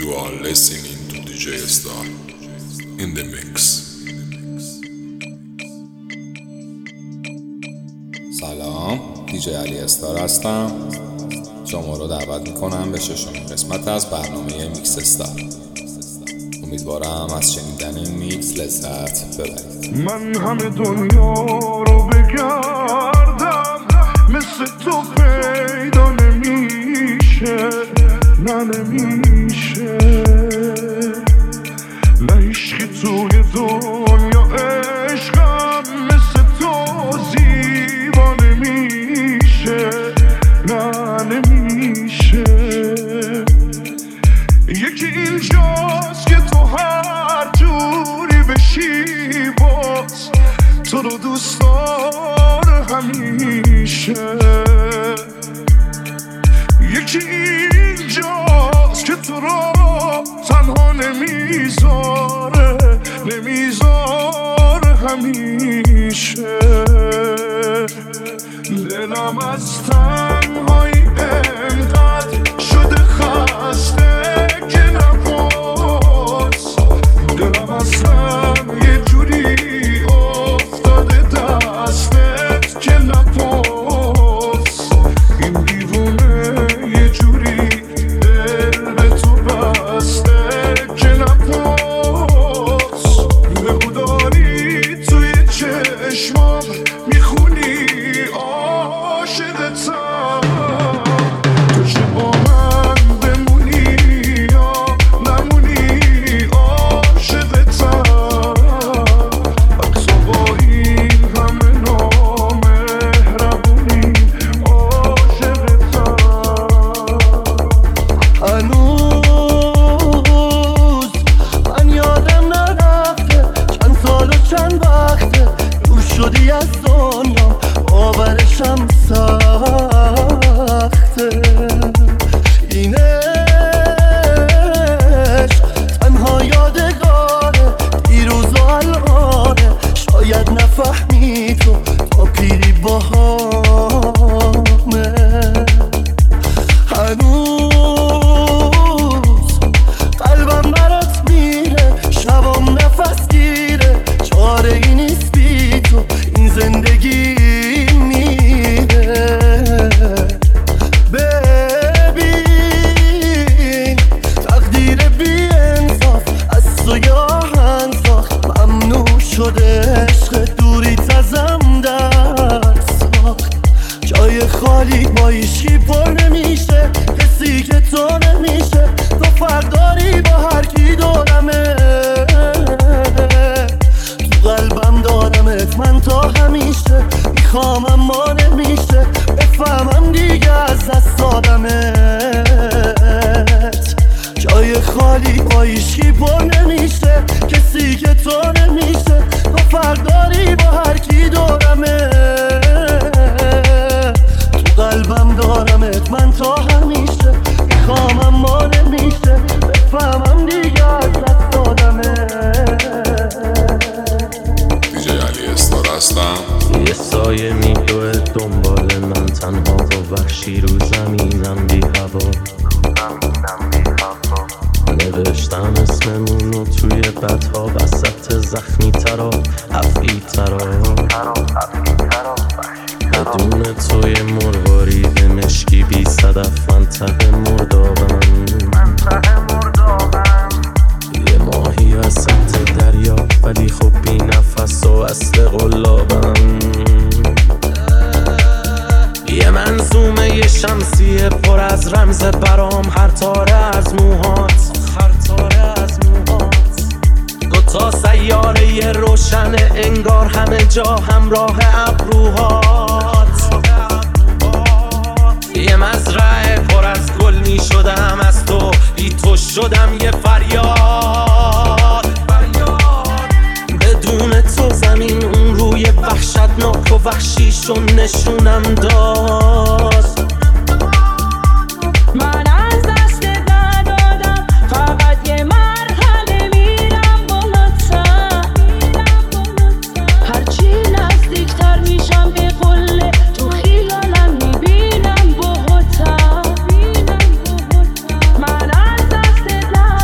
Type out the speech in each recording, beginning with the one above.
You are listening to DJ Star in the mix. سلام، دیجی علی استار هستم. شما رو دعوت میکنم به ششمین قسمت از برنامه میکس استار. امیدوارم از شنیدن این میکس لذت ببرید. من همه دنیا رو بگردم، مثل تو پیدا نمیشه، نه نمیشه. نه عشقی توی دنیا عشقم مثل تو زیبا نمیشه، نه نمیشه. یکی اینجاست که تو هر جوری بشی باز تو رو دوست داره همیشه. یکی اینجاست که تو رو تنها نمیذاره همیشه. دلم از تنهایی انقدر شده خسته که نپرس. دلم اصلا یه جوری افتاده دستت که نپرس. این دیوونه یه جوری دل به تو بسته که نپرس. بگو داری توی چشمام میخونی عاشقتم، تو چه با من بمونی یا نمونی عاشقتم. حتی با این همه نامهربونی عاشقتم. هنوز من یادم نرفته چند سال و چند وقته دور شدی از دنیا، باورشم سخته. این عشق تنها یادگاره دیروز و الانه، شاید نفهمی تو تا پیری باهامه. هنوز قلبم برات میره، شبام نفس گیره، چاره ای نیست بی تو این زندگی میره. ببین تقدیر بی انصاف از تو یا هنساخت، ممنوع شده عشق دوریت ازم در ساخت. جای خالی با ایشکی پر نمیشه، کسی که تو نمیشه. تو فرق داری با هر کی دورمه، تو قلبم دارمت من تا همیشه. میخوام اما نمیشه بفهمم دیگه از دست دادمت. جای خالی با ایشکی پر نمیشه، کسی که تو نمیشه. تو فرق داری با هر کی دورمه، تو قلبم دارمت من تا همیشه. میخوام اما نمیشه بفهمم دیگه از دست دادمت. دیجی علی استار هستم. یه سایه میدوه دنبال من، تنها و وحشی رو زمینم بی هوا. نوشتم اسممونو توی بدها، وسط زخمی ترا حفی ترا. بدون توی مروارید مشکی بی صدف منطقه مردابم. یه ماهی وسط دریا ولی خب بی نفس و اصل قلابم. یه منظومه یه شمسیه پر از رمز برام، هر تاره از موهات. دوتا سیاره یه روشنه انگار همه جا همراه ابروهات. یه مزرعه پر از گل می شدم از تو، بی تو شدم یه فریاد. بدون تو زمین اون روی وحشتناک و وحشیشون نشونم داد. من از دست ندادم، فقط یه مرحله میرم بالاتر. هرچی نزدیکتر میشم به قله، تو خیالم میبینم باهاتر. من از دست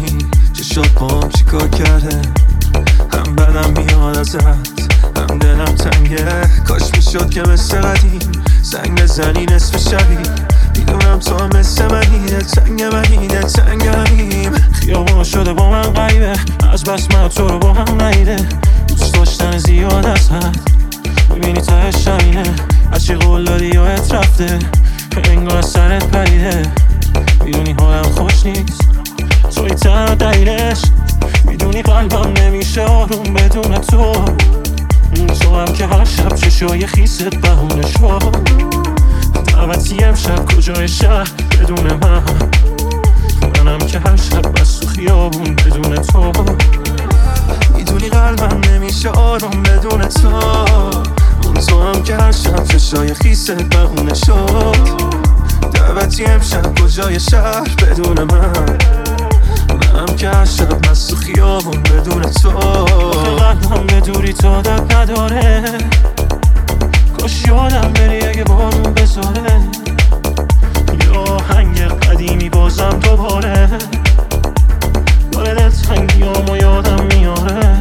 میدونی چشات با هم چیکار کرده، هم بدم میاد ازت هم دلم تنگه. کاش میشد که مثل قدیم زنگ بزنی نصف شبی، میدونم تو هم مثل منی، دلتنگ منی دلتنگمیم. خیابون شده با من غیبه، از بس من تو رو با هم نیده. دوست داشتن زیاد از حد، میبینی تهش همینه. از چی قول دادی یادت رفته، انگار از سرت پریده. میدونی حالم خوش نیست، توی تنها دلیلش. میدونی قلبم نمیشه آروم بدون تو. تو هم که هر شب چشای خیست بهونه شد. دعوتی امشب کجای شهر بدون من، منم که هر شب بس تو خیابون بدون تو. میدونی قلبم نمیشه آروم بدون تو. تو هم که هر شب چشای خیست بهونه شد. دعوتی امشب کجای شهر بدون من، منم که هر شب بس تو خیابون بدون تو. قلبم به دوری تو داد نداره، کاش یادم بری اگه بارون بذاره. یا آهنگ قدیمی بازم دوباره، داره دلتنگیامو یادم میاره.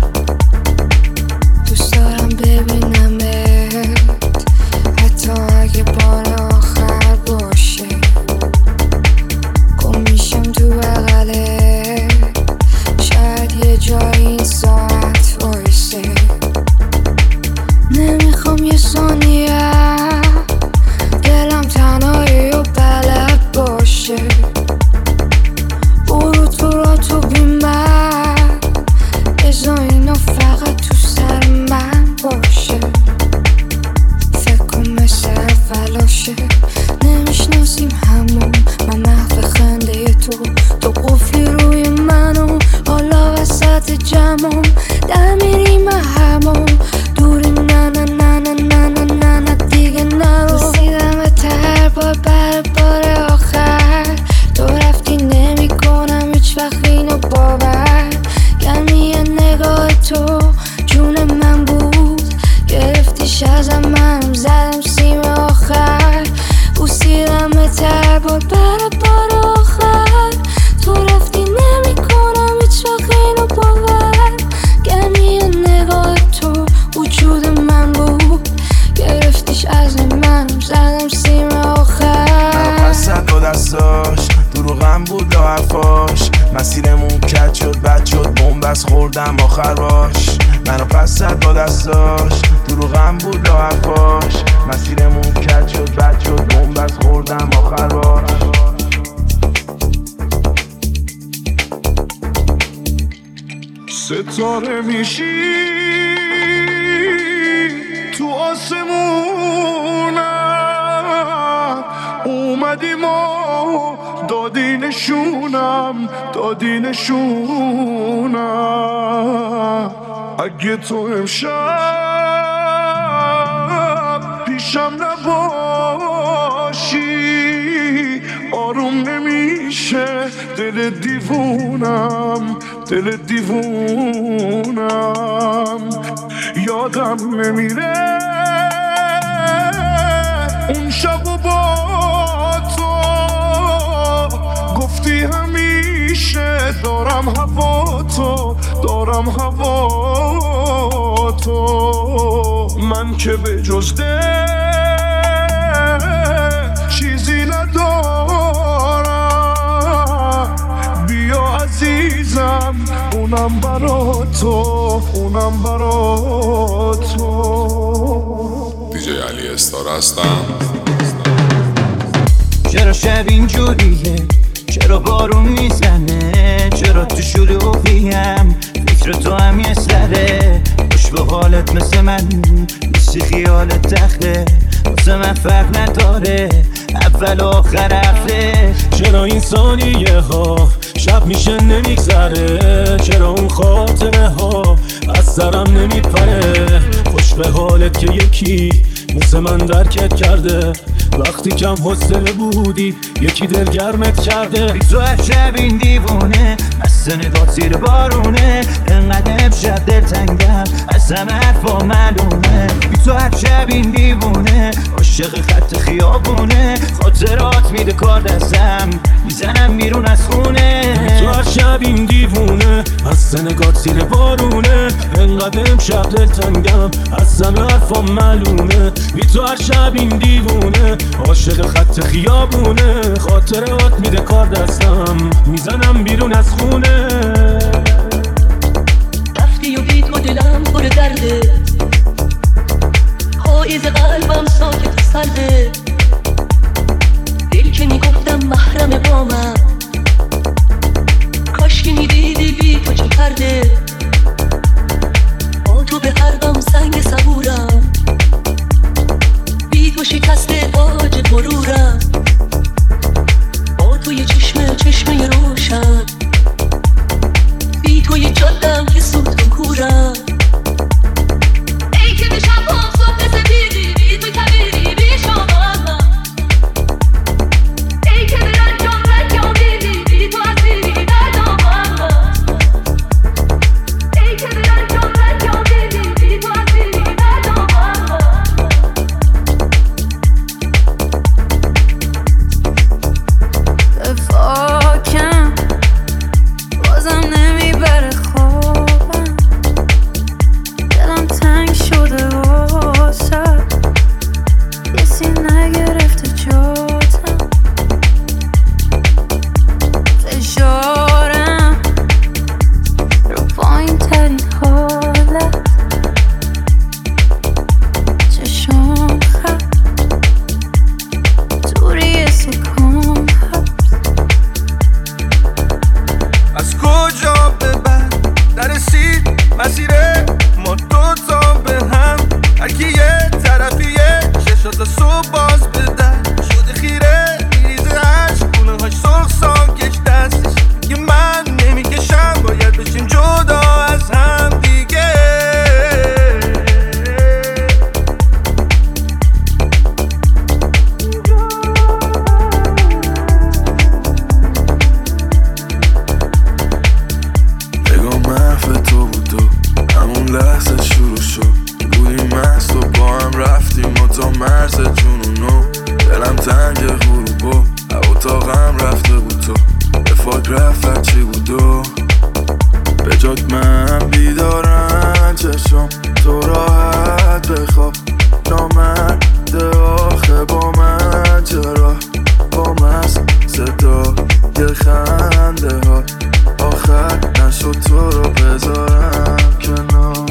دوست دارم ببینمت حتی اگه بار آخر باشه. گم میشم تو بغله، شاید یه جایی این ساعت وایسه. نمیخوام یه ثانیه دلم تنهایی و بلد باشه. برو تو را تو بی من، بذار اینا فقط تو سر من باشه. فکر کن مثل اولاشه، نمیشناسیم همون. من محو خنده تو قفلی روی منو، حالا وسط جمعم در میریم همون. دوری نه نه نه نه نه نه نه نه دیگه نرو. رسیدم به ته بار آخر، تو رفتی نمی کنم هیچ وقت اینو باور. گرمی نگاه تو جون من بود، گرفتیش ازم منم زدم سیم آخر. بوسیدم به ته بار آخر، تو رفتی نمی کنم هیچ وقت اینو باور. گرمی نگاه تو وجود من بود، گرفتیش از منم زدم سیم آخر. منو پس زد با دستاش، دروغم بود لا حرفاش. مسیرمون کج شد بد شد، بومبست خوردم آخر باش. منو پس زد با دستاش، دروغم بود لا حرفاش. مسیرمون کج شد بد شد، بومبست خوردم آخر باش. ستاره میشی تو آسمونم، اومدی ما دادی نشونم. اگه تو امشب پیشم نباشی، آروم نمیشه دل دیوونم. یادم نمیره اون شب و با تو گفتی همیشه دارم هوا تو. من که به جز دل چیزی ندارم، بیا عزیزم اونم برا تو. دیجی علی استار هستم. چرا شب اینجوریه، چرا بارون میزنه، چرا تو شلوغیم فکر تو هم یه سره. خوش به حالت مثل من نیستی، خیالت تخته واسه من فرق نداره اول آخر هفته. چرا این ثانیه ها شب میشه نمیگذره، چرا اون خاطره ها از سرم نمیپره. خوش به حالت که یکی مثل من درکت کرده، وقتی کم حوصله بودی یکی دلگرمت کرده. بی تو هر شب این دیوونه، مست نگاه زیر بارونه، انقدر امشب دلتنگم از همه حرفا معلومه، بی تو هر شب این دیوونه عاشق خط خیابونه، خاطرات میده کار دستم میزنم بیرون از خونه. تو هر شب این دیوونه از سنگات زیر بارونه، انقدر امشب دلتنگم از همه حرفا معلومه، بی تو هر شب این دیوونه عاشق خط خیابونه، خاطرات میده کار دستم میزنم بیرون از خونه. رفتی و بی تو دلم پر درده، حایز قلبم ساکت و سرده، دل که میگفتم محرم بامم، کاش که میدیدی بی تو چه کرده. با تو به قلبم سنگ صبورم، بی تو شکست باج مرورم، با تو یه چشمه روشن، بی تو یه جادم که سوت و کورم. ای که به شب هم صبح سپیدی، بی تو کبیری بی شامم، ای که به رنجام دیدی، بی تو اسیری در دامم، ای که به رنجام دیدی، بی تو اسیری در دامم. واکم بازم نمیبره خوابم، دلم تنگ شده واسه کسی نگرفته جاتم، فشارم رو پایین ترین حالت، چشم خط دوری سکون از کجا به بعد نرسید مسیر ما دوتا به هم، هرکی یه طرفیه چشات صبح باز بدن شده خیره، میریزه عشق خونه هاش سرخ ساکش دستش که من نمیکشم، باید بشیم جدا از هم دیگه. نگاه محو تو بود و همون لحظه شروع شد، بودیم مست و با هم رفتیم و تا مرز جنونو، دلم تنگ غروب و اتاقم رفته بود تو به فاک رفت چی بود و به جات من بیدارم چشم تو راحت بخواب، نامرده آخه با من چرا با مست صدای خنده ها آخر نشد تو رو بذارم کنار.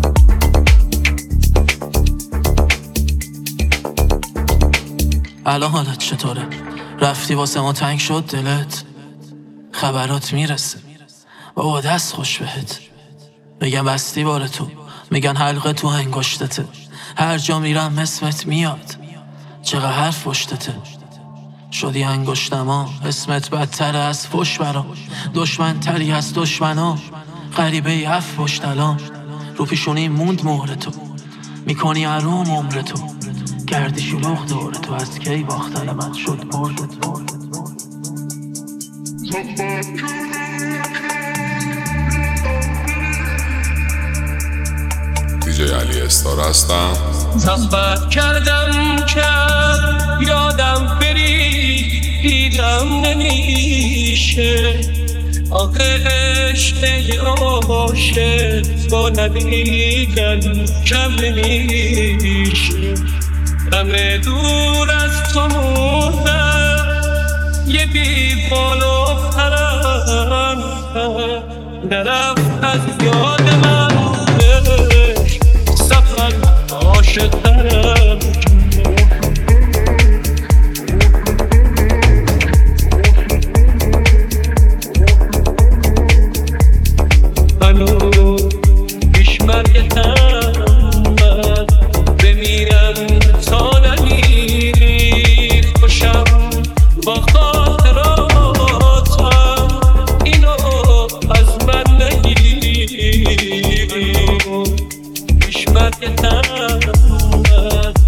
الان حالت چطوره؟ رفتی واسه ما تنگ شد دلت؟ خبرات میرسه بابا دست خوش بهت، میگن بستی باره تو، میگن حلقه تو انگشتته، هر جا میرم اسمت میاد، چقدر حرف پشتته، شدی انگشتما اسمت بدتر از فش برام، دشمن تری از دشمنا، غریبه ای اف پشتلام، رو پیشونی موند مهر تو، میکنی عروم عمر تو، گردی شلوغ دور تو، از کی باختن من شد برد. دیجی علی استار هستم. صحبت کردم که یادم بری، دیدم نمیشه، آخه عشق عاشق با ندیدن کم نمیشه، همه دور از تو موندم یه بی بال و پرم، نرفت از یاد من سفر عاشق‌ترم. هنوز پیش مرگتم بمیرم تا نمیری، خوشم با خاطراتم اینو از من نگیری، پیش مرگتم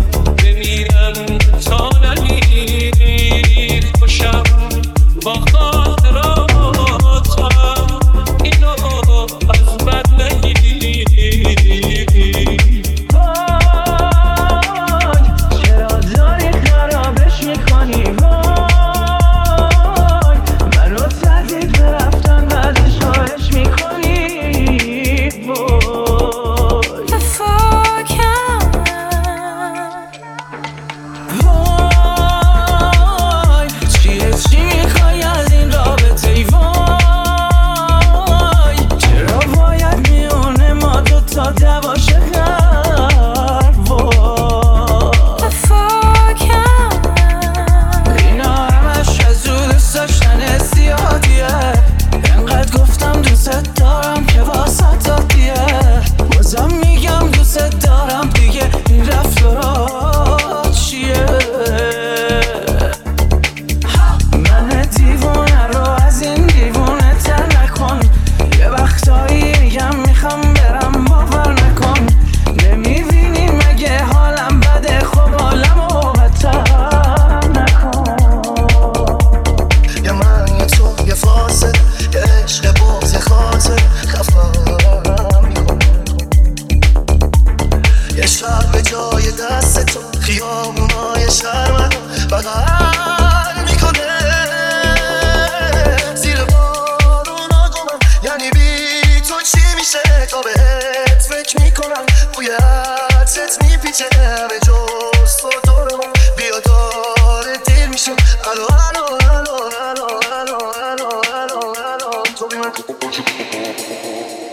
شرمم بغل میکنه زیر بارونا گمم یعنی بی تو چی میشه تا بهت فکر میکنم بوی عطرت میپیچه همه جز تو دور من بیا داره دیر میشه الو الو الو الو الو الو الو الو تو بی من